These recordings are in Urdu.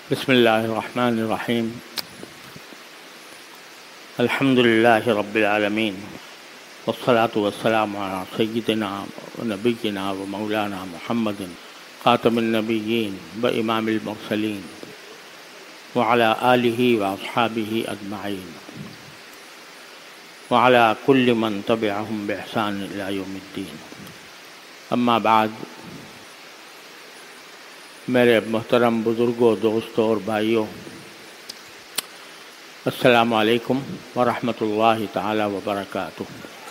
بسم اللہ الرحمن الرحیم الحمد للہ رب العالمین والصلاة والسلام علی سیدنا و نبینا و مولانا محمد خاتم النبیین و امام المرسلین وعلی آلہ و اصحابہ اجمعین وعلی کل من تبعہم بإحسان الی یوم الدین. اما بعد، میرے محترم بزرگوں، دوستوں اور بھائیوں، السلام علیکم ورحمۃ اللہ تعالی وبرکاتہ.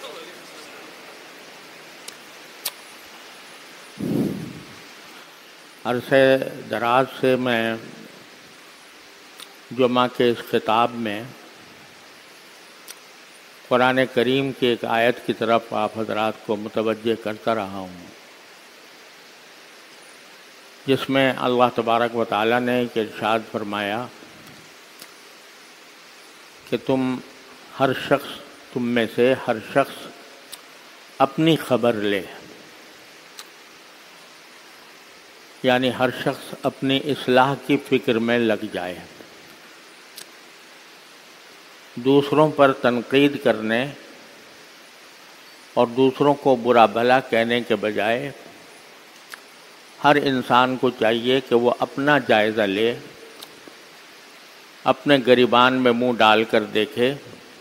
عرصے دراز سے میں جمعہ کے اس خطاب میں قرآن کریم کی ایک آیت کی طرف آپ حضرات کو متوجہ کرتا رہا ہوں، جس میں اللہ تبارک و تعالیٰ نے ایک ارشاد فرمایا کہ تم میں سے ہر شخص اپنی خبر لے، یعنی ہر شخص اپنی اصلاح کی فکر میں لگ جائے. دوسروں پر تنقید کرنے اور دوسروں کو برا بھلا کہنے کے بجائے ہر انسان کو چاہیے کہ وہ اپنا جائزہ لے، اپنے گریبان میں منہ ڈال کر دیکھے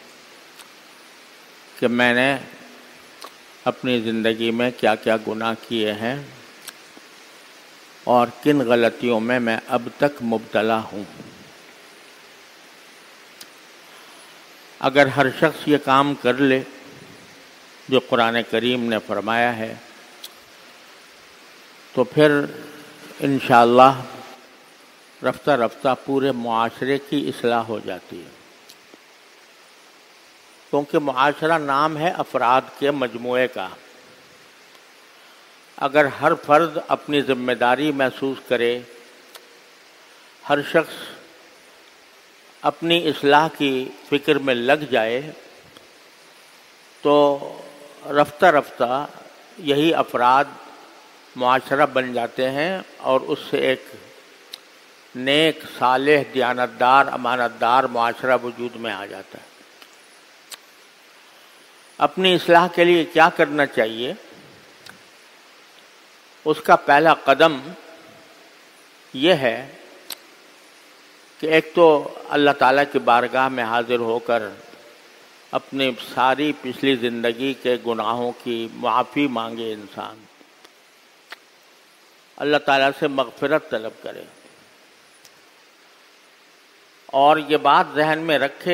کہ میں نے اپنی زندگی میں کیا کیا گناہ کیے ہیں اور کن غلطیوں میں اب تک مبتلا ہوں. اگر ہر شخص یہ کام کر لے جو قرآن کریم نے فرمایا ہے تو پھر انشاءاللہ رفتہ رفتہ پورے معاشرے کی اصلاح ہو جاتی ہے، کیونکہ معاشرہ نام ہے افراد کے مجموعے کا. اگر ہر فرد اپنی ذمہ داری محسوس کرے، ہر شخص اپنی اصلاح کی فکر میں لگ جائے تو رفتہ رفتہ یہی افراد معاشرہ بن جاتے ہیں اور اس سے ایک نیک، صالح، دیانتدار، امانتدار معاشرہ وجود میں آ جاتا ہے. اپنی اصلاح کے لیے کیا کرنا چاہیے؟ اس کا پہلا قدم یہ ہے کہ ایک تو اللہ تعالیٰ کی بارگاہ میں حاضر ہو کر اپنی ساری پچھلی زندگی کے گناہوں کی معافی مانگے. انسان اللہ تعالیٰ سے مغفرت طلب کرے اور یہ بات ذہن میں رکھے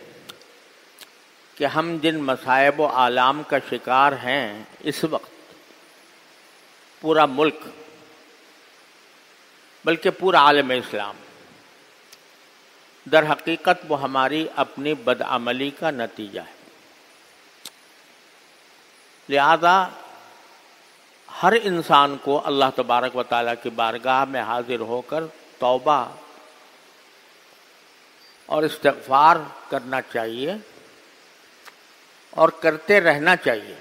کہ ہم جن مصائب و آلام کا شکار ہیں اس وقت، پورا ملک بلکہ پورا عالم اسلام، در حقیقت وہ ہماری اپنی بدعملی کا نتیجہ ہے. لہذا ہر انسان کو اللہ تبارک و تعالیٰ کی بارگاہ میں حاضر ہو کر توبہ اور استغفار کرنا چاہیے اور کرتے رہنا چاہیے،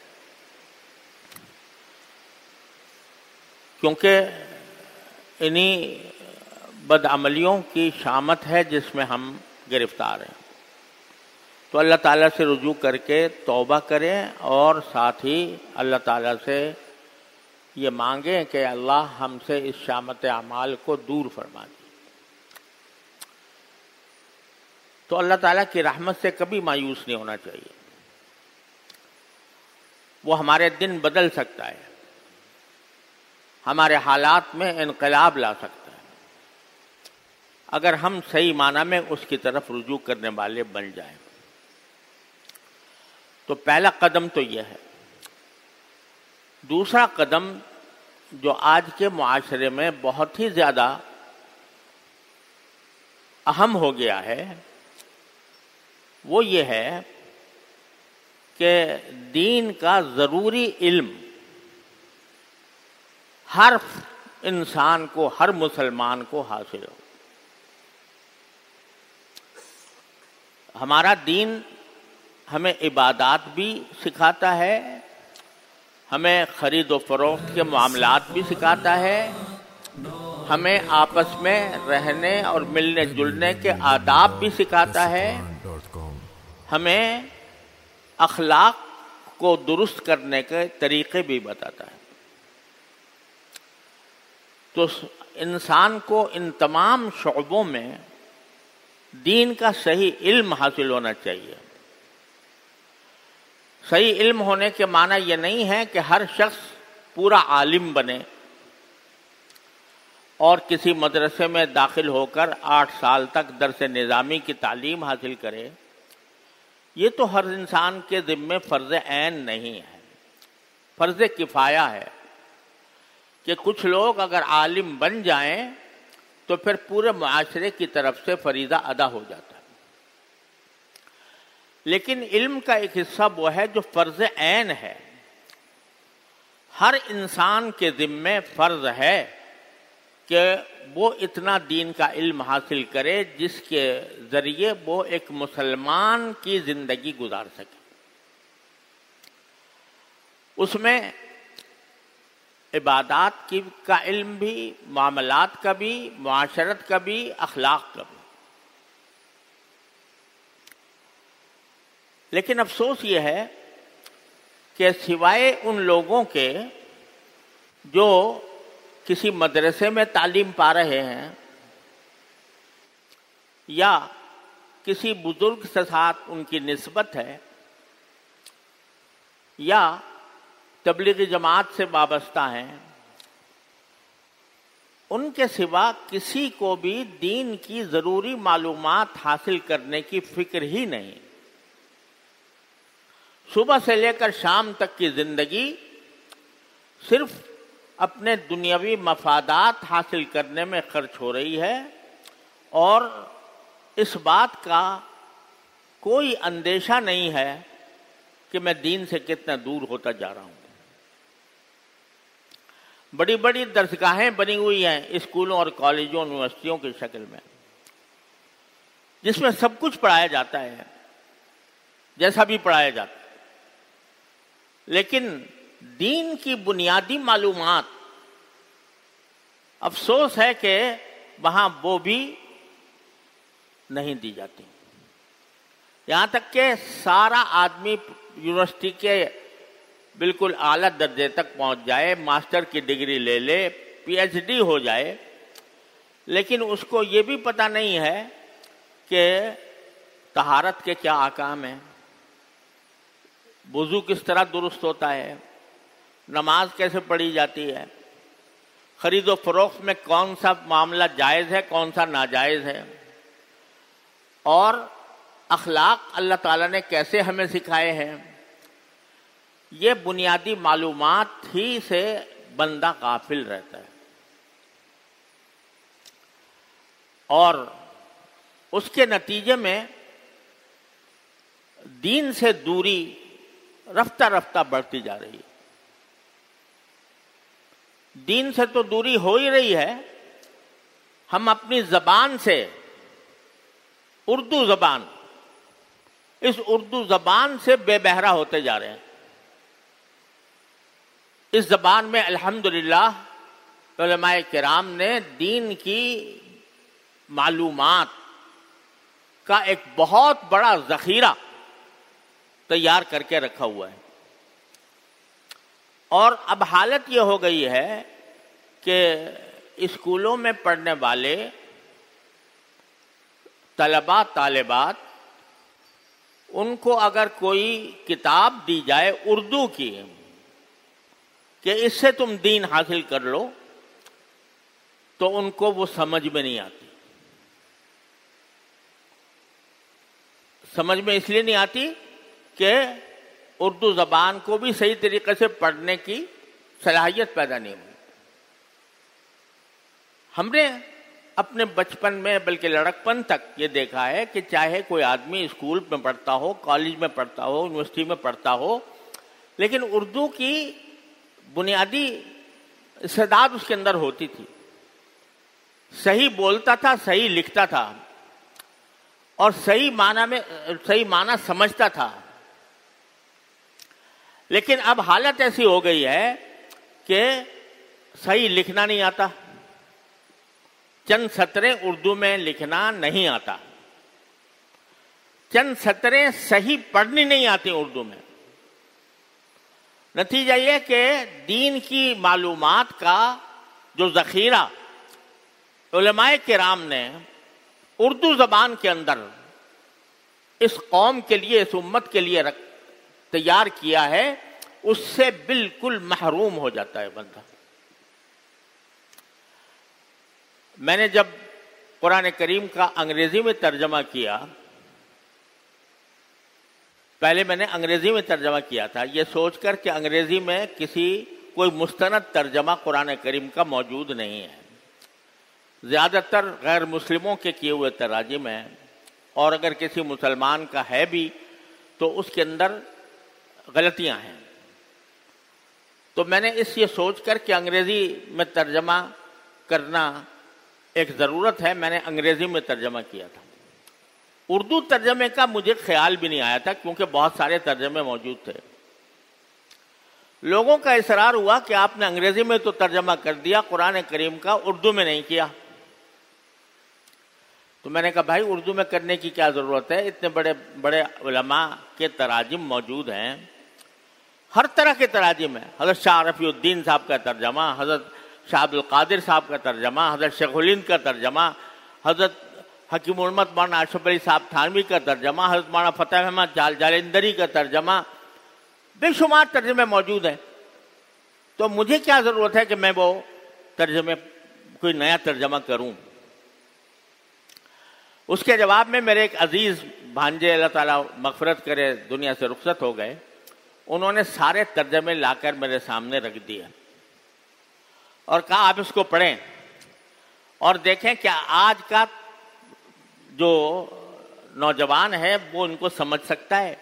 کیونکہ انہی بدعملیوں کی شامت ہے جس میں ہم گرفتار ہیں. تو اللہ تعالیٰ سے رجوع کر کے توبہ کریں اور ساتھ ہی اللہ تعالیٰ سے یہ مانگیں کہ اللہ ہم سے اس شامت اعمال کو دور فرما دے. تو اللہ تعالیٰ کی رحمت سے کبھی مایوس نہیں ہونا چاہیے. وہ ہمارے دن بدل سکتا ہے، ہمارے حالات میں انقلاب لا سکتا ہے اگر ہم صحیح معنی میں اس کی طرف رجوع کرنے والے بن جائیں. تو پہلا قدم تو یہ ہے. دوسرا قدم جو آج کے معاشرے میں بہت ہی زیادہ اہم ہو گیا ہے وہ یہ ہے کہ دین کا ضروری علم ہر انسان کو، ہر مسلمان کو حاصل ہو. ہمارا دین ہمیں عبادات بھی سکھاتا ہے، ہمیں خرید و فروخت کے معاملات بھی سکھاتا ہے ہمیں آپس میں رہنے اور ملنے جلنے کے آداب بھی سکھاتا ہے، ہمیں اخلاق کو درست کرنے کے طریقے بھی بتاتا ہے۔ تو انسان کو ان تمام شعبوں میں دین کا صحیح علم حاصل ہونا چاہیے۔ صحیح علم ہونے کے معنی یہ نہیں ہے کہ ہر شخص پورا عالم بنے اور کسی مدرسے میں داخل ہو کر 8 سال تک درس نظامی کی تعلیم حاصل کرے۔ یہ تو ہر انسان کے ذمے فرض عین نہیں ہے، فرض کفایہ ہے کہ کچھ لوگ اگر عالم بن جائیں تو پھر پورے معاشرے کی طرف سے فریضہ ادا ہو جاتا ہے۔ لیکن علم کا ایک حصہ وہ ہے جو فرض عین ہے، ہر انسان کے ذمے فرض ہے کہ وہ اتنا دین کا علم حاصل کرے جس کے ذریعے وہ ایک مسلمان کی زندگی گزار سکے۔ اس میں عبادات کا علم بھی، معاملات کا بھی، معاشرت کا بھی، اخلاق کا بھی۔ لیکن افسوس یہ ہے کہ سوائے ان لوگوں کے جو کسی مدرسے میں تعلیم پا رہے ہیں یا کسی بزرگ کے ساتھ ان کی نسبت ہے یا تبلیغی جماعت سے وابستہ ہیں، ان کے سوا کسی کو بھی دین کی ضروری معلومات حاصل کرنے کی فکر ہی نہیں۔ صبح سے لے کر شام تک کی زندگی صرف اپنے دنیاوی مفادات حاصل کرنے میں خرچ ہو رہی ہے اور اس بات کا کوئی اندیشہ نہیں ہے کہ میں دین سے کتنا دور ہوتا جا رہا ہوں۔ بڑی بڑی درسگاہیں بنی ہوئی ہیں اسکولوں اور کالجوں یونیورسٹیوں کی شکل میں، جس میں سب کچھ پڑھایا جاتا ہے جیسا بھی پڑھایا جاتا ہے، لیکن دین کی بنیادی معلومات افسوس ہے کہ وہاں وہ بھی نہیں دی جاتی۔ یہاں تک کہ سارا آدمی یونیورسٹی کے بالکل اعلیٰ درجے تک پہنچ جائے، ماسٹر کی ڈگری لے لے، پی ایچ ڈی ہو جائے، لیکن اس کو یہ بھی پتہ نہیں ہے کہ طہارت کے کیا احکام ہیں، وضو کس طرح درست ہوتا ہے، نماز کیسے پڑھی جاتی ہے، خرید و فروخت میں کون سا معاملہ جائز ہے کون سا ناجائز ہے، اور اخلاق اللہ تعالیٰ نے کیسے ہمیں سکھائے ہیں۔ یہ بنیادی معلومات ہی سے بندہ غافل رہتا ہے اور اس کے نتیجے میں دین سے دوری رفتہ رفتہ بڑھتی جا رہی ہے۔ دین سے تو دوری ہو ہی رہی ہے، ہم اپنی زبان سے، اردو زبان، اس اردو زبان سے بے بہرا ہوتے جا رہے ہیں۔ اس زبان میں الحمدللہ علماء کرام نے دین کی معلومات کا ایک بہت بڑا ذخیرہ تیار کر کے رکھا ہوا ہے، اور اب حالت یہ ہو گئی ہے کہ اسکولوں میں پڑھنے والے طلباء طالبات، ان کو اگر کوئی کتاب دی جائے اردو کی کہ اس سے تم دین حاصل کر لو، تو ان کو وہ سمجھ میں نہیں آتی۔ سمجھ میں اس لیے نہیں آتی کہ اردو زبان کو بھی صحیح طریقے سے پڑھنے کی صلاحیت پیدا نہیں ہوئی۔ ہم نے اپنے بچپن میں بلکہ لڑکپن تک یہ دیکھا ہے کہ چاہے کوئی آدمی اسکول میں پڑھتا ہو، کالج میں پڑھتا ہو، یونیورسٹی میں پڑھتا ہو، لیکن اردو کی بنیادی استعداد اس کے اندر ہوتی تھی، صحیح بولتا تھا، صحیح لکھتا تھا اور صحیح معنی سمجھتا تھا۔ لیکن اب حالت ایسی ہو گئی ہے کہ صحیح لکھنا نہیں آتا، چند سطریں اردو میں لکھنا نہیں آتا، چند سطریں صحیح پڑھنی نہیں آتی اردو میں۔ نتیجہ یہ کہ دین کی معلومات کا جو ذخیرہ علماء کرام نے اردو زبان کے اندر اس قوم کے لیے، اس امت کے لیے تیار کیا ہے، اس سے بالکل محروم ہو جاتا ہے بندہ۔ میں نے جب قرآن کریم کا انگریزی میں ترجمہ کیا، پہلے میں نے انگریزی میں ترجمہ کیا تھا یہ سوچ کر کہ انگریزی میں کوئی مستند ترجمہ قرآن کریم کا موجود نہیں ہے، زیادہ تر غیر مسلموں کے کیے ہوئے تراجم ہیں، اور اگر کسی مسلمان کا ہے بھی تو اس کے اندر غلطیاں ہیں۔ تو میں نے یہ سوچ کر کہ انگریزی میں ترجمہ کرنا ایک ضرورت ہے، میں نے انگریزی میں ترجمہ کیا تھا۔ اردو ترجمے کا مجھے خیال بھی نہیں آیا تھا کیونکہ بہت سارے ترجمے موجود تھے۔ لوگوں کا اصرار ہوا کہ آپ نے انگریزی میں تو ترجمہ کر دیا، قرآن کریم کا اردو میں نہیں کیا۔ تو میں نے کہا بھائی اردو میں کرنے کی کیا ضرورت ہے، اتنے بڑے بڑے علماء کے تراجم موجود ہیں، ہر طرح کے تراجم ہیں، حضرت شاہ رفیع الدین صاحب کا ترجمہ، حضرت شاہ عبد القادر صاحب کا ترجمہ، حضرت شیخ الہند کا ترجمہ، حضرت حکیم الامت مولانا اشرف علی صاحب تھانوی کا ترجمہ، حضرت مولانا فتح احمد جالندری کا ترجمہ، بے شمار ترجمے موجود ہیں۔ تو مجھے کیا ضرورت ہے کہ میں وہ ترجمے کوئی نیا ترجمہ کروں؟ اس کے جواب میں میرے ایک عزیز بھانجے، اللہ تعالیٰ مغفرت کرے، دنیا سے رخصت ہو گئے، انہوں نے سارے ترجمے لا کر میرے سامنے رکھ دیے اور کہا آپ اس کو پڑھیں اور دیکھیں کہ آج کا جو نوجوان ہے وہ ان کو سمجھ سکتا ہے۔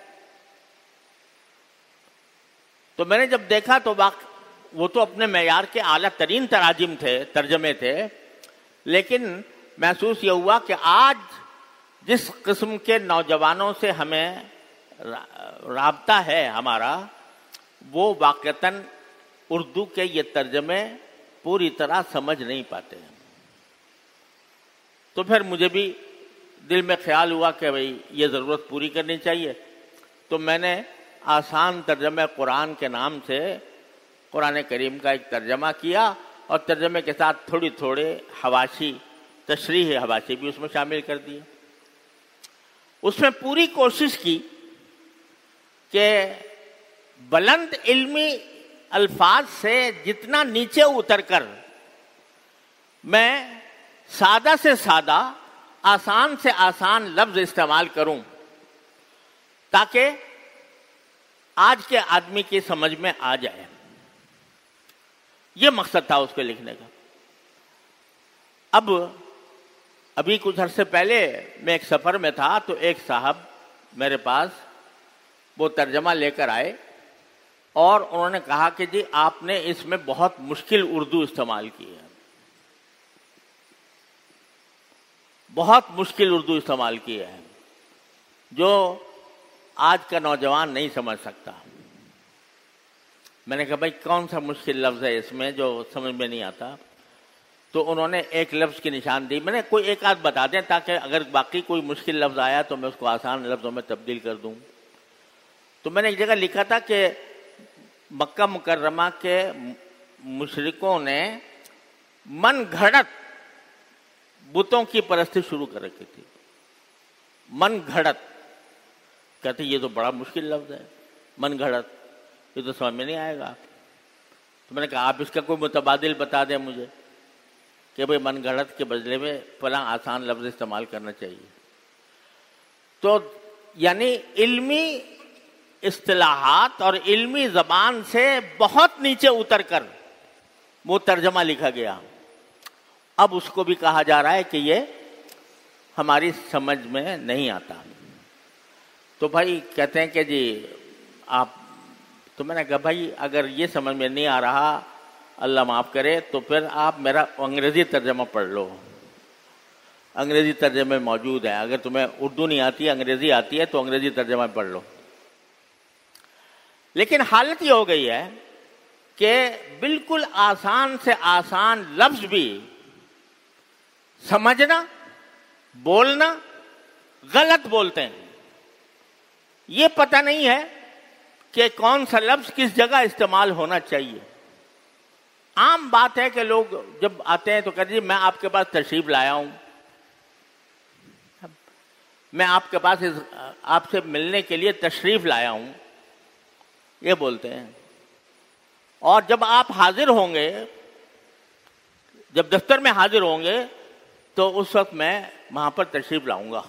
تو میں نے جب دیکھا تو وہ تو اپنے معیار کے اعلیٰ ترین تراجم تھے، ترجمے تھے، لیکن محسوس یہ ہوا کہ آج جس قسم کے نوجوانوں سے ہمیں رابطہ ہے ہمارا، وہ واقعتاً اردو کے یہ ترجمے پوری طرح سمجھ نہیں پاتے ہیں۔ تو پھر مجھے بھی دل میں خیال ہوا کہ بھئی یہ ضرورت پوری کرنی چاہیے، تو میں نے آسان ترجمہ قرآن کے نام سے قرآن کریم کا ایک ترجمہ کیا، اور ترجمے کے ساتھ تھوڑے تھوڑے حواشی، تشریح حواشی بھی اس میں شامل کر دیے۔ اس میں پوری کوشش کی کہ بلند علمی الفاظ سے جتنا نیچے اتر کر میں سادہ سے سادہ، آسان سے آسان لفظ استعمال کروں تاکہ آج کے آدمی کی سمجھ میں آ جائے۔ یہ مقصد تھا اس کے لکھنے کا۔ ابھی کچھ عرصے پہلے میں ایک سفر میں تھا تو ایک صاحب میرے پاس وہ ترجمہ لے کر آئے اور انہوں نے کہا کہ جی آپ نے اس میں بہت مشکل اردو استعمال کی ہے، بہت مشکل اردو استعمال کی ہے جو آج کا نوجوان نہیں سمجھ سکتا۔ میں نے کہا بھائی کون سا مشکل لفظ ہے اس میں جو سمجھ میں نہیں آتا؟ تو انہوں نے ایک لفظ کی نشان دی، میں نے کوئی ایک آدھ بتا دیں تاکہ اگر باقی کوئی مشکل لفظ آیا تو میں اس کو آسان لفظوں میں تبدیل کر دوں۔ تو میں نے ایک جگہ لکھا تھا کہ مکہ مکرمہ کے مشرکوں نے من گھڑت بتوں کی پرستی شروع کر رکھی تھی۔ من گھڑت، کہتے یہ تو بڑا مشکل لفظ ہے، من گھڑت، یہ تو سمجھ میں نہیں آئے گا۔ تو میں نے کہا آپ اس کا کوئی متبادل بتا دیں مجھے کہ بھئی من گھڑت کے بدلے میں فلاں آسان لفظ استعمال کرنا چاہیے۔ تو یعنی علمی اصطلاحات اور علمی زبان سے بہت نیچے اتر کر وہ ترجمہ لکھا گیا۔ اب اس کو بھی کہا جا رہا ہے کہ یہ ہماری سمجھ میں نہیں آتا۔ تو بھائی کہتے ہیں کہ جی آپ، تو میں نے کہا بھائی اگر یہ سمجھ میں نہیں آ رہا، اللہ معاف کرے، تو پھر آپ میرا انگریزی ترجمہ پڑھ لو، انگریزی ترجمے موجود ہیں۔ اگر تمہیں اردو نہیں آتی، انگریزی آتی ہے تو انگریزی ترجمہ پڑھ لو۔ لیکن حالت یہ ہو گئی ہے کہ بالکل آسان سے آسان لفظ بھی سمجھنا، بولنا، غلط بولتے ہیں. یہ پتہ نہیں ہے کہ کون سا لفظ کس جگہ استعمال ہونا چاہیے. عام بات ہے کہ لوگ جب آتے ہیں تو کہتے ہیں میں آپ کے پاس تشریف لایا ہوں، میں آپ کے پاس آپ سے ملنے کے لیے تشریف لایا ہوں، یہ بولتے ہیں. اور جب آپ حاضر ہوں گے، جب دفتر میں حاضر ہوں گے تو اس وقت میں وہاں پر تشریف لاؤں گا.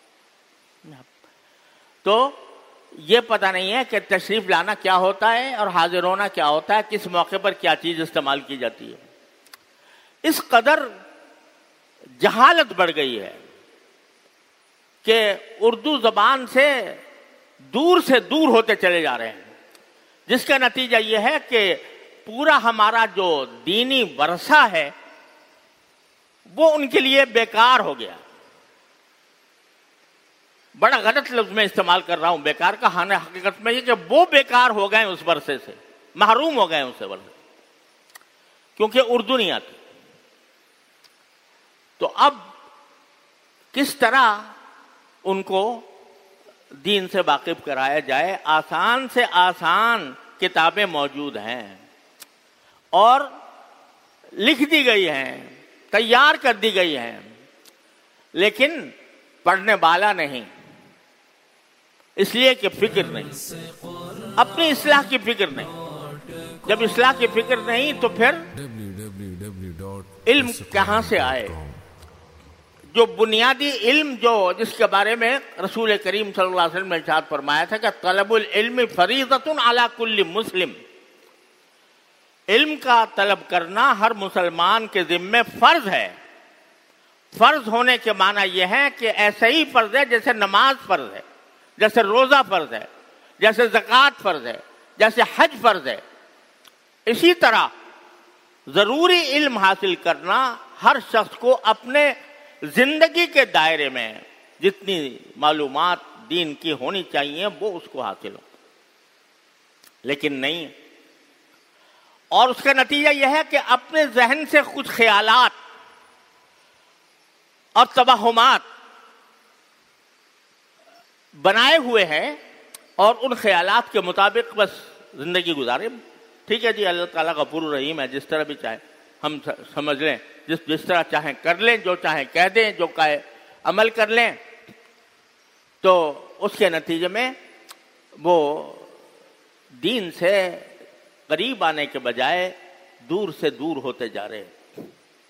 تو یہ پتہ نہیں ہے کہ تشریف لانا کیا ہوتا ہے اور حاضر ہونا کیا ہوتا ہے، کس موقع پر کیا چیز استعمال کی جاتی ہے. اس قدر جہالت بڑھ گئی ہے کہ اردو زبان سے دور ہوتے چلے جا رہے ہیں، جس کا نتیجہ یہ ہے کہ پورا ہمارا جو دینی ورثہ ہے وہ ان کے لیے بیکار ہو گیا. بڑا غلط لفظ میں استعمال کر رہا ہوں بیکار کا، حقیقت میں یہ کہ وہ بیکار ہو گئے، اس ورثے سے محروم ہو گئے اس ورثے، کیونکہ اردو نہیں آتی. تو اب کس طرح ان کو دین سے واقف کرایا جائے؟ آسان سے آسان کتابیں موجود ہیں اور لکھ دی گئی ہیں، تیار کر دی گئی ہیں، لیکن پڑھنے والا نہیں، اس لیے کہ فکر نہیں، اپنی اصلاح کی فکر نہیں. جب اصلاح کی فکر نہیں تو پھر علم کہاں سے آئے؟ جو بنیادی علم جس کے بارے میں رسول کریم صلی اللہ علیہ وسلم نے ارشاد فرمایا تھا کہ طلب العلم فریضۃ علی کل مسلم، علم کا طلب کرنا ہر مسلمان کے ذمے فرض ہے. فرض ہونے کے معنی یہ ہے کہ ایسا ہی فرض ہے جیسے نماز فرض ہے، جیسے روزہ فرض ہے، جیسے زکوٰۃ فرض ہے، جیسے حج فرض ہے. اسی طرح ضروری علم حاصل کرنا ہر شخص کو اپنے زندگی کے دائرے میں جتنی معلومات دین کی ہونی چاہیے وہ اس کو حاصل ہو، لیکن نہیں. اور اس کا نتیجہ یہ ہے کہ اپنے ذہن سے کچھ خیالات اور توہمات بنائے ہوئے ہیں اور ان خیالات کے مطابق بس زندگی گزارے. ٹھیک ہے جی، اللہ تعالیٰ غفور الرحیم ہے، جس طرح بھی چاہے ہم سمجھ لیں، جس طرح چاہیں کر لیں، جو چاہیں کہہ دیں، جو کہے عمل کر لیں. تو اس کے نتیجے میں وہ دین سے قریب آنے کے بجائے دور سے دور ہوتے جا رہے ہیں.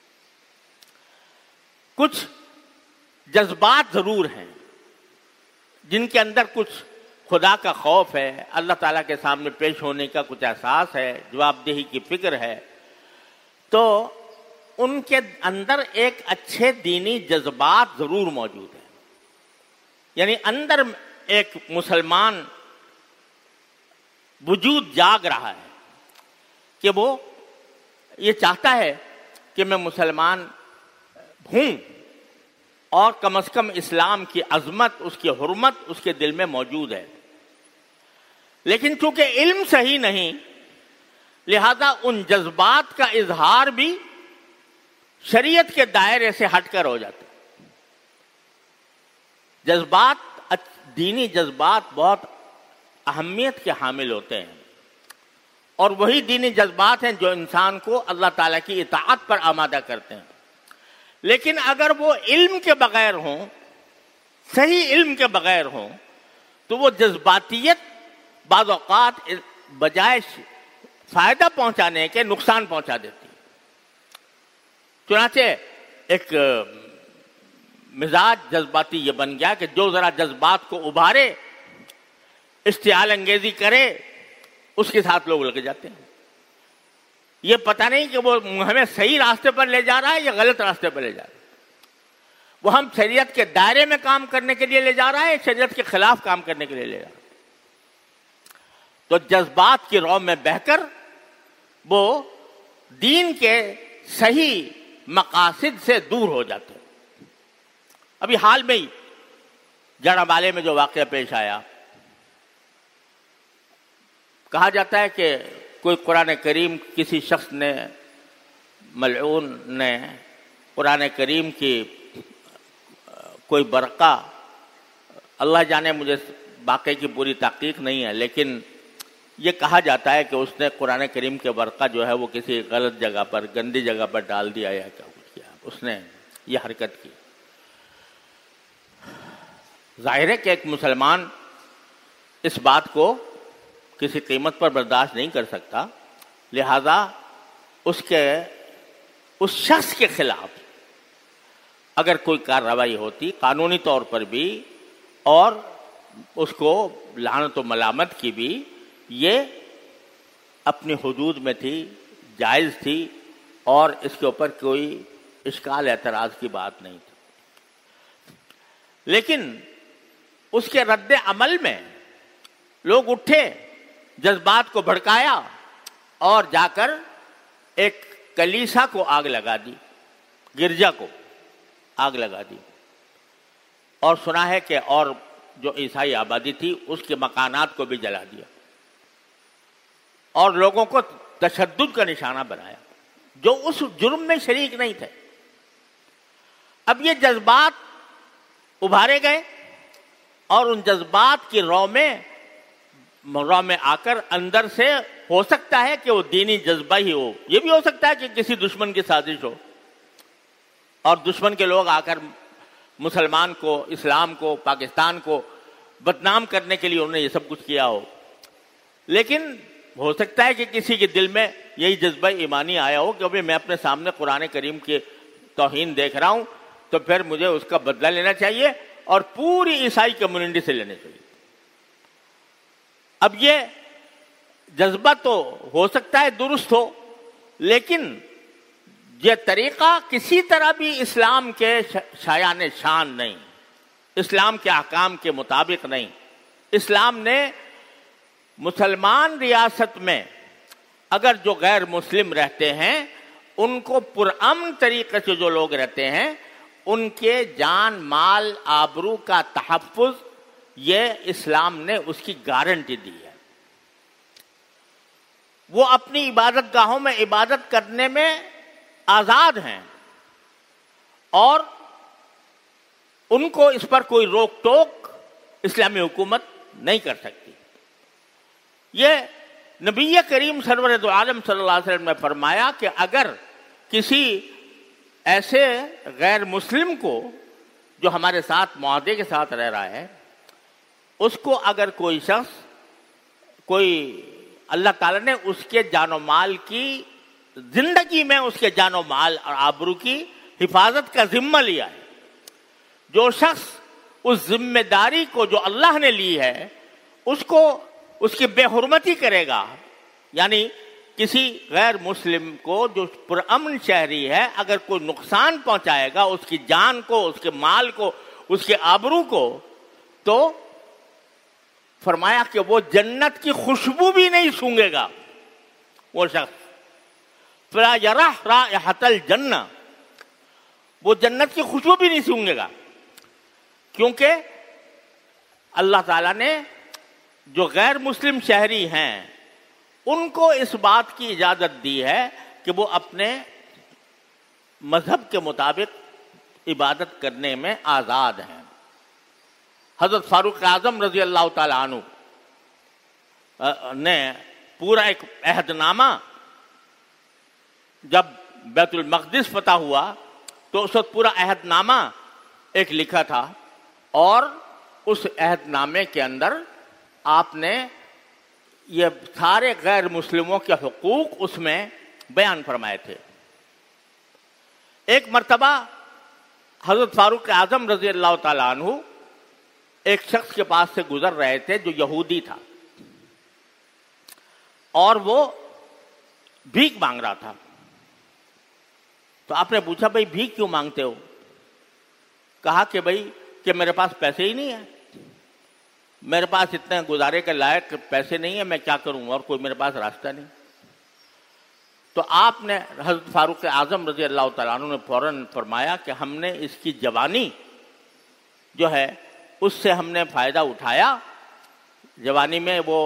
کچھ جذبات ضرور ہیں جن کے اندر کچھ خدا کا خوف ہے، اللہ تعالیٰ کے سامنے پیش ہونے کا کچھ احساس ہے، جواب دہی کی فکر ہے. تو ان کے اندر ایک اچھے دینی جذبات ضرور موجود ہیں. یعنی اندر ایک مسلمان وجود جاگ رہا ہے کہ وہ یہ چاہتا ہے کہ میں مسلمان ہوں اور کم از کم اسلام کی عظمت، اس کی حرمت اس کے دل میں موجود ہے. لیکن چونکہ علم صحیح نہیں، لہذا ان جذبات کا اظہار بھی شریعت کے دائرے سے ہٹ کر ہو جاتا ہے. جذبات، دینی جذبات بہت اہمیت کے حامل ہوتے ہیں، اور وہی دینی جذبات ہیں جو انسان کو اللہ تعالیٰ کی اطاعت پر آمادہ کرتے ہیں. لیکن اگر وہ علم کے بغیر ہوں، صحیح علم کے بغیر ہوں، تو وہ جذباتیت بعض اوقات بجائے فائدہ پہنچانے کے نقصان پہنچا دیتی. چنانچہ ایک مزاج جذباتی یہ بن گیا کہ جو ذرا جذبات کو ابھارے، اشتعال انگیزی کرے، اس کے ساتھ لوگ لگ جاتے ہیں. یہ پتہ نہیں کہ وہ ہمیں صحیح راستے پر لے جا رہا ہے یا غلط راستے پر لے جا رہا ہے. وہ ہم شریعت کے دائرے میں کام کرنے کے لیے لے جا رہا ہے، شریعت کے خلاف کام کرنے کے لیے لے جا رہا ہے. تو جذبات کی رو میں بہہ کر وہ دین کے صحیح مقاصد سے دور ہو جاتے ہیں. ابھی حال میں ہی جڑا والے میں جو واقعہ پیش آیا، کہا جاتا ہے کہ کوئی قرآن کریم کسی شخص نے، ملعون نے قرآن کریم کی کوئی برقع، اللہ جانے مجھے واقعے کی پوری تحقیق نہیں ہے، لیکن یہ کہا جاتا ہے کہ اس نے قرآن کریم کے برقع جو ہے وہ کسی غلط جگہ پر، گندی جگہ پر ڈال دیا یا کیا کچھ کیا، اس نے یہ حرکت کی۔ ظاہر ہے کہ ایک مسلمان اس بات کو کسی قیمت پر برداشت نہیں کر سکتا، لہذا اس شخص کے خلاف اگر کوئی کارروائی ہوتی قانونی طور پر بھی اور اس کو لعنت و ملامت کی بھی، یہ اپنی حدود میں تھی، جائز تھی، اور اس کے اوپر کوئی اشکال اعتراض کی بات نہیں تھی۔ لیکن اس کے رد عمل میں لوگ اٹھے، جذبات کو بھڑکایا اور جا کر ایک کلیسا کو آگ لگا دی، گرجا کو آگ لگا دی، اور سنا ہے کہ اور جو عیسائی آبادی تھی اس کے مکانات کو بھی جلا دیا اور لوگوں کو تشدد کا نشانہ بنایا جو اس جرم میں شریک نہیں تھے۔ اب یہ جذبات ابھارے گئے اور ان جذبات کی رو میں آ کر اندر سے ہو سکتا ہے کہ وہ دینی جذبہ ہی ہو، یہ بھی ہو سکتا ہے کہ کسی دشمن کی سازش ہو اور دشمن کے لوگ آ کر مسلمان کو، اسلام کو، پاکستان کو بدنام کرنے کے لیے انہوں نے یہ سب کچھ کیا ہو۔ لیکن ہو سکتا ہے کہ کسی کے دل میں یہی جذبہ ایمانی آیا ہو کہ ابھی میں اپنے سامنے قرآن کریم کی توہین دیکھ رہا ہوں تو پھر مجھے اس کا بدلہ لینا چاہیے اور پوری عیسائی کمیونٹی سے لینے چاہیے۔ اب یہ جذبہ تو ہو سکتا ہے درست ہو، لیکن یہ طریقہ کسی طرح بھی اسلام کے شایان شان نہیں، اسلام کے احکام کے مطابق نہیں۔ اسلام نے مسلمان ریاست میں اگر جو غیر مسلم رہتے ہیں ان کو پرامن طریقے سے جو لوگ رہتے ہیں ان کے جان مال آبرو کا تحفظ، یہ اسلام نے اس کی گارنٹی دی ہے۔ وہ اپنی عبادت گاہوں میں عبادت کرنے میں آزاد ہیں اور ان کو اس پر کوئی روک ٹوک اسلامی حکومت نہیں کر سکتی۔ یہ نبی کریم سرور دو عالم صلی اللہ علیہ وسلم نے فرمایا کہ اگر کسی ایسے غیر مسلم کو جو ہمارے ساتھ معاہدے کے ساتھ رہ رہا ہے، اس کو اگر کوئی شخص، کوئی اللہ تعالیٰ نے اس کے جان و مال کی زندگی میں اس کے جان و مال اور آبرو کی حفاظت کا ذمہ لیا ہے، جو شخص اس ذمہ داری کو جو اللہ نے لی ہے اس کو، اس کی بے حرمتی کرے گا، یعنی کسی غیر مسلم کو جو پرامن شہری ہے اگر کوئی نقصان پہنچائے گا اس کی جان کو، اس کے مال کو، اس کے آبرو کو، تو فرمایا کہ وہ جنت کی خوشبو بھی نہیں سونگے گا وہ شخص، فلا یرح رائحۃ الجنہ، وہ جنت کی خوشبو بھی نہیں سونگے گا، کیونکہ اللہ تعالیٰ نے جو غیر مسلم شہری ہیں ان کو اس بات کی اجازت دی ہے کہ وہ اپنے مذہب کے مطابق عبادت کرنے میں آزاد ہیں۔ حضرت فاروق اعظم رضی اللہ تعالی عنہ نے پورا ایک عہد نامہ، جب بیت المقدس فتح ہوا تو اس وقت پورا عہد نامہ ایک لکھا تھا، اور اس عہد نامے کے اندر آپ نے یہ سارے غیر مسلموں کے حقوق اس میں بیان فرمائے تھے۔ ایک مرتبہ حضرت فاروق اعظم رضی اللہ تعالی عنہ ایک شخص کے پاس سے گزر رہے تھے جو یہودی تھا، اور وہ بھیک مانگ رہا تھا۔ تو آپ نے پوچھا بھائی بھیک کیوں مانگتے ہو؟ کہا کہ بھائی کہ میرے پاس پیسے ہی نہیں ہیں، میرے پاس اتنے گزارے کے لائق پیسے نہیں ہیں، میں کیا کروں، اور کوئی میرے پاس راستہ نہیں۔ تو آپ نے حضرت فاروق اعظم رضی اللہ تعالیٰ عنہ نے فوراً فرمایا کہ ہم نے اس کی جوانی جو ہے اس سے ہم نے فائدہ اٹھایا، جوانی میں وہ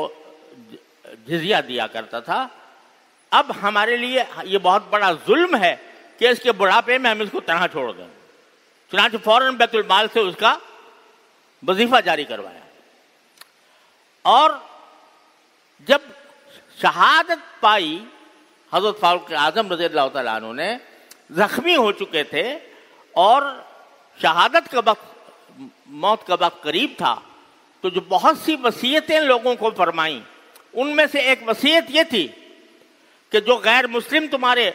جزیہ دیا کرتا تھا، اب ہمارے لیے یہ بہت بڑا ظلم ہے کہ کہ اس کے بڑھاپے میں ہم اس کو تنہا چھوڑ دیں. چنانچہ فوراً بیت المال سے اس کا وظیفہ جاری کروایا. اور جب شہادت پائی حضرت فاروق اعظم رضی اللہ تعالیٰ عنہ نے، زخمی ہو چکے تھے اور شہادت کا وقت، موت کا وقت قریب تھا، تو جو بہت سی وصیتیں لوگوں کو فرمائیں، ان میں سے ایک وصیت یہ تھی کہ جو غیر مسلم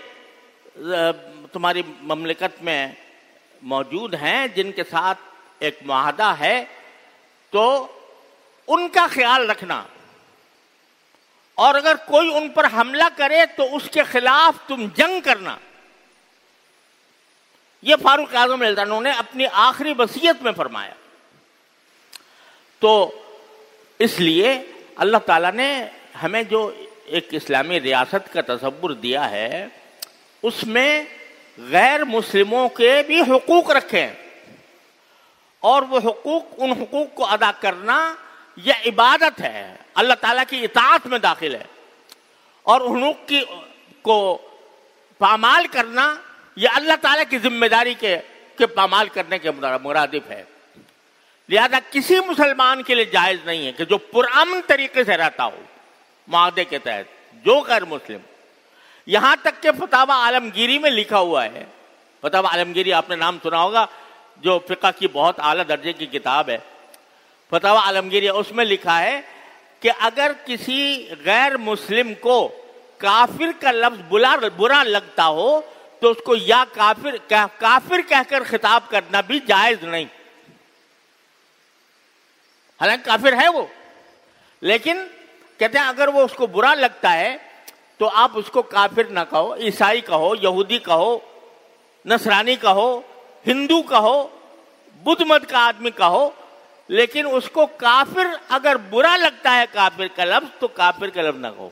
تمہاری مملکت میں موجود ہیں، جن کے ساتھ ایک معاہدہ ہے، تو ان کا خیال رکھنا، اور اگر کوئی ان پر حملہ کرے تو اس کے خلاف تم جنگ کرنا. یہ فاروق اعظم رضی اللہ عنہ نے اپنی آخری وصیت میں فرمایا. تو اس لیے اللہ تعالیٰ نے ہمیں جو ایک اسلامی ریاست کا تصور دیا ہے، اس میں غیر مسلموں کے بھی حقوق رکھے ہیں، اور وہ حقوق، ان حقوق کو ادا کرنا یہ عبادت ہے، اللہ تعالیٰ کی اطاعت میں داخل ہے، اور حقوق کو پامال کرنا یہ اللہ تعالیٰ کی ذمہ داری کے پامال کرنے کے مرادف ہے. لہذا کسی مسلمان کے لیے جائز نہیں ہے کہ جو پرامن طریقے سے رہتا ہو معاہدے کے تحت، جو غیر مسلم، یہاں تک کہ فتاوی عالمگیری میں لکھا ہوا ہے. فتاوی عالمگیری آپ نے نام سنا ہوگا، جو فقہ کی بہت اعلیٰ درجے کی کتاب ہے. فتاوی عالمگیری، اس میں لکھا ہے کہ اگر کسی غیر مسلم کو کافر کا لفظ برا لگتا ہو تو اس کو یا کافر کہہ کر خطاب کرنا بھی جائز نہیں. حالانکہ کافر ہے وہ، لیکن کہتے ہیں اگر وہ اس کو برا لگتا ہے تو آپ اس کو کافر نہ کہو، عیسائی کہو، یہودی کہو، نصرانی کہو، ہندو کہو، بدھ مت کا آدمی کہو، لیکن اس کو کافر اگر برا لگتا ہے کافر کا لفظ تو کافر کا لفظ نہ کہو.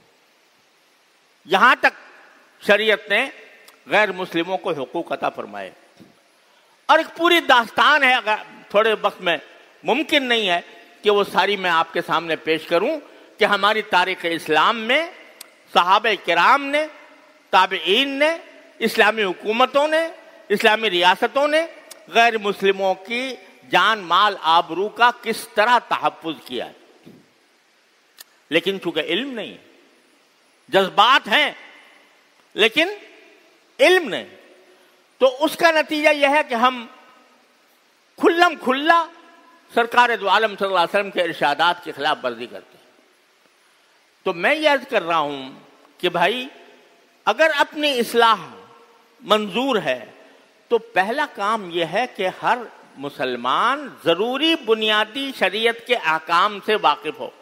یہاں تک شریعت نے غیر مسلموں کو حقوق عطا فرمائے. اور ایک پوری داستان ہے، اگر تھوڑے وقت میں ممکن نہیں ہے کہ وہ ساری میں آپ کے سامنے پیش کروں، کہ ہماری تاریخ اسلام میں صحابہ کرام نے، تابعین نے، اسلامی حکومتوں نے، اسلامی ریاستوں نے غیر مسلموں کی جان، مال، آبرو کا کس طرح تحفظ کیا ہے. لیکن چونکہ علم نہیں، جذبات ہیں لیکن علم نہیں، تو اس کا نتیجہ یہ ہے کہ ہم کھلم کھلا سرکار دو عالم صلی اللہ علیہ وسلم کے ارشادات کی خلاف ورزی کرتے ہیں. تو میں یہ عرض کر رہا ہوں کہ بھائی اگر اپنی اصلاح منظور ہے تو پہلا کام یہ ہے کہ ہر مسلمان ضروری بنیادی شریعت کے احکام سے واقف ہو.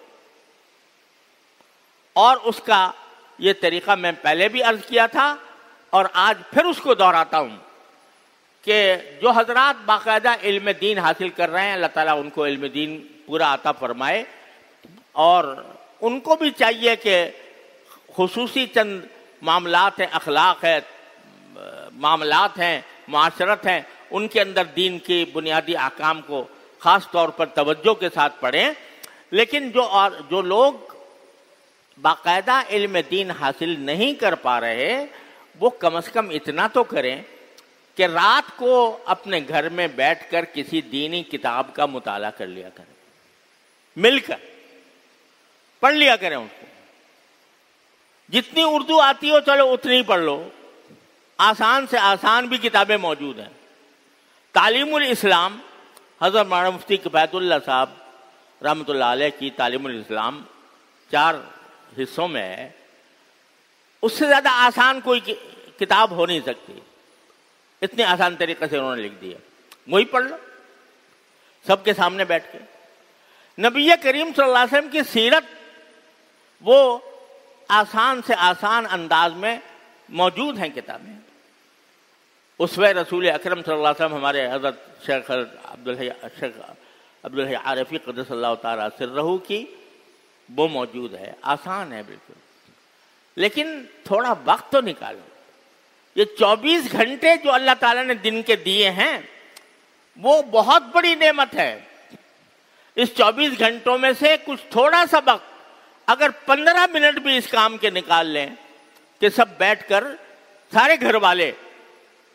اور اس کا یہ طریقہ میں پہلے بھی عرض کیا تھا اور آج پھر اس کو دہراتا ہوں کہ جو حضرات باقاعدہ علم دین حاصل کر رہے ہیں، اللہ تعالیٰ ان کو علم دین پورا عطا فرمائے، اور ان کو بھی چاہیے کہ خصوصی چند معاملات ہیں، اخلاق ہے، معاملات ہیں، معاشرت ہیں، ان کے اندر دین کی بنیادی احکام کو خاص طور پر توجہ کے ساتھ پڑھیں. لیکن جو لوگ باقاعدہ علم دین حاصل نہیں کر پا رہے، وہ کم از کم اتنا تو کریں کہ رات کو اپنے گھر میں بیٹھ کر کسی دینی کتاب کا مطالعہ کر لیا کریں، مل کر پڑھ لیا کریں اس کو. جتنی اردو آتی ہو چلو اتنی پڑھ لو، آسان سے آسان بھی کتابیں موجود ہیں. تعلیم الاسلام، حضرت مولانا مفتی کفایت اللہ صاحب رحمۃ اللہ علیہ کی تعلیم الاسلام 4 حصوں میں ہے. اس سے زیادہ آسان کوئی کتاب ہو نہیں سکتی، اتنے آسان طریقے سے انہوں نے لکھ دیا. وہی پڑھ لو سب کے سامنے بیٹھ کے. نبی کریم صلی اللہ علیہ وسلم کی سیرت وہ آسان سے آسان انداز میں موجود ہیں کتابیں. اسوہ رسول اکرم صلی اللہ علیہ وسلم ہمارے حضرت شیخ عبدالحی عارفی قدس اللہ تعالیٰ سرہ کی وہ موجود ہے. آسان ہے بالکل، لیکن تھوڑا وقت تو نکالو. یہ 24 گھنٹے جو اللہ تعالیٰ نے دن کے دیے ہیں وہ بہت بڑی نعمت ہے. اس 24 گھنٹوں میں سے کچھ تھوڑا سا وقت اگر 15 منٹ بھی اس کام کے نکال لیں کہ سب بیٹھ کر سارے گھر والے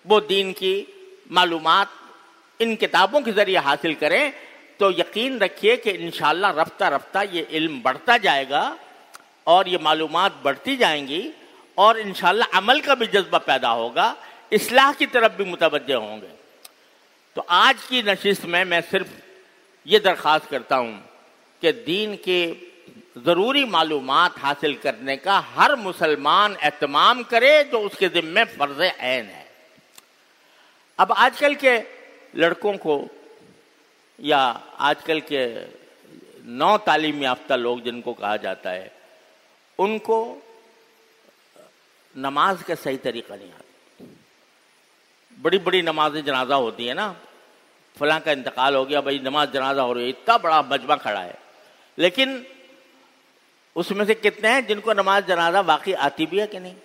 وہ دین کی معلومات ان کتابوں کے ذریعے حاصل کریں تو یقین رکھیے کہ انشاءاللہ رفتہ رفتہ یہ علم بڑھتا جائے گا اور یہ معلومات بڑھتی جائیں گی اور انشاءاللہ عمل کا بھی جذبہ پیدا ہوگا، اصلاح کی طرف بھی متوجہ ہوں گے۔ تو آج کی نشست میں صرف یہ درخواست کرتا ہوں کہ دین کی ضروری معلومات حاصل کرنے کا ہر مسلمان اہتمام کرے جو اس کے ذمہ فرض عین ہے۔ اب آج کل کے لڑکوں کو یا آج کل کے نو تعلیم یافتہ لوگ جن کو کہا جاتا ہے، ان کو نماز کا صحیح طریقہ نہیں آتا۔ بڑی بڑی نماز جنازہ ہوتی ہے نا، فلاں کا انتقال ہو گیا، بھائی نماز جنازہ ہو رہی ہے، اتنا بڑا مجمع کھڑا ہے، لیکن اس میں سے کتنے ہیں جن کو نماز جنازہ واقعی آتی بھی ہے کہ نہیں؟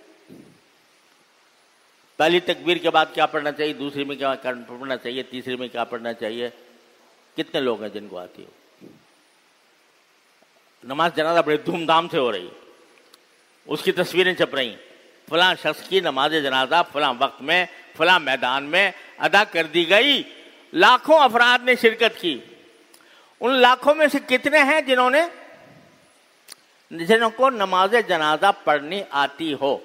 پہلی تکبیر کے بعد کیا پڑھنا چاہیے، دوسری میں کیا پڑھنا چاہیے، تیسری میں کیا پڑھنا چاہیے، کتنے لوگ ہیں جن کو آتی ہو؟ نماز جنازہ بڑے دھوم دھام سے ہو رہی، اس کی تصویریں چھپ رہی، فلاں شخص کی نماز جنازہ فلاں وقت میں فلاں میدان میں ادا کر دی گئی، لاکھوں افراد نے شرکت کی۔ ان لاکھوں میں سے کتنے ہیں جنہوں کو نماز جنازہ پڑھنی آتی ہو؟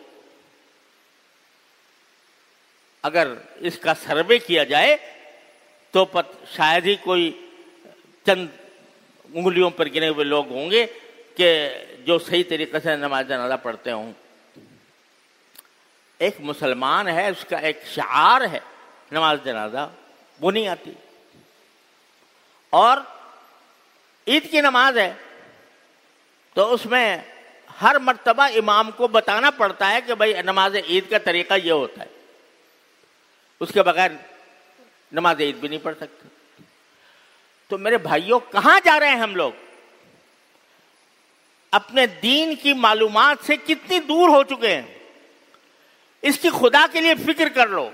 اگر اس کا سروے کیا جائے تو شاید ہی کوئی چند انگلیوں پر گنے ہوئے لوگ ہوں گے کہ جو صحیح طریقے سے نماز جنازہ پڑھتے ہوں۔ ایک مسلمان ہے، اس کا ایک شعار ہے نماز جنازہ، وہ نہیں آتی۔ اور عید کی نماز ہے تو اس میں ہر مرتبہ امام کو بتانا پڑتا ہے کہ بھائی نماز عید کا طریقہ یہ ہوتا ہے، اس کے بغیر نماز عید بھی نہیں پڑھ سکتے۔ تو میرے بھائیوں، کہاں جا رہے ہیں ہم لوگ؟ اپنے دین کی معلومات سے کتنی دور ہو چکے ہیں؟ اس کی خدا کے لیے فکر کر لو،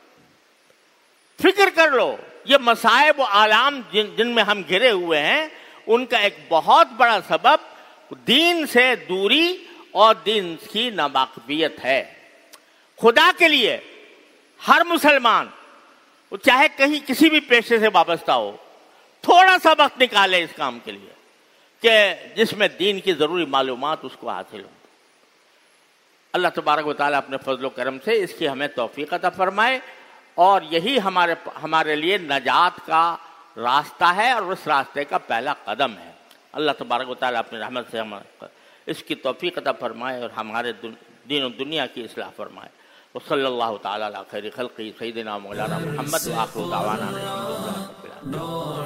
فکر کر لو۔ یہ مصائب و آلام جن میں ہم گھرے ہوئے ہیں، ان کا ایک بہت بڑا سبب دین سے دوری اور دین کی ناواقفیت ہے۔ خدا کے لیے ہر مسلمان، چاہے کہیں کسی بھی پیشے سے وابستہ ہو، تھوڑا سا وقت نکالے اس کام کے لیے کہ جس میں دین کی ضروری معلومات اس کو حاصل ہوں۔ اللہ تبارک و تعالیٰ اپنے فضل و کرم سے اس کی ہمیں توفیق عطا فرمائے، اور یہی ہمارے لیے نجات کا راستہ ہے اور اس راستے کا پہلا قدم ہے۔ اللہ تبارک و تعالیٰ اپنی رحمت سے اس کی توفیق عطا فرمائے اور ہمارے دین و دنیا کی اصلاح فرمائے۔ وصلی اللہ تعالیٰ علی خیر خلقہ سیدنا مولانا محمد وآخر دعوانا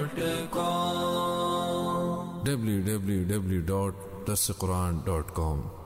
www.dasquran.com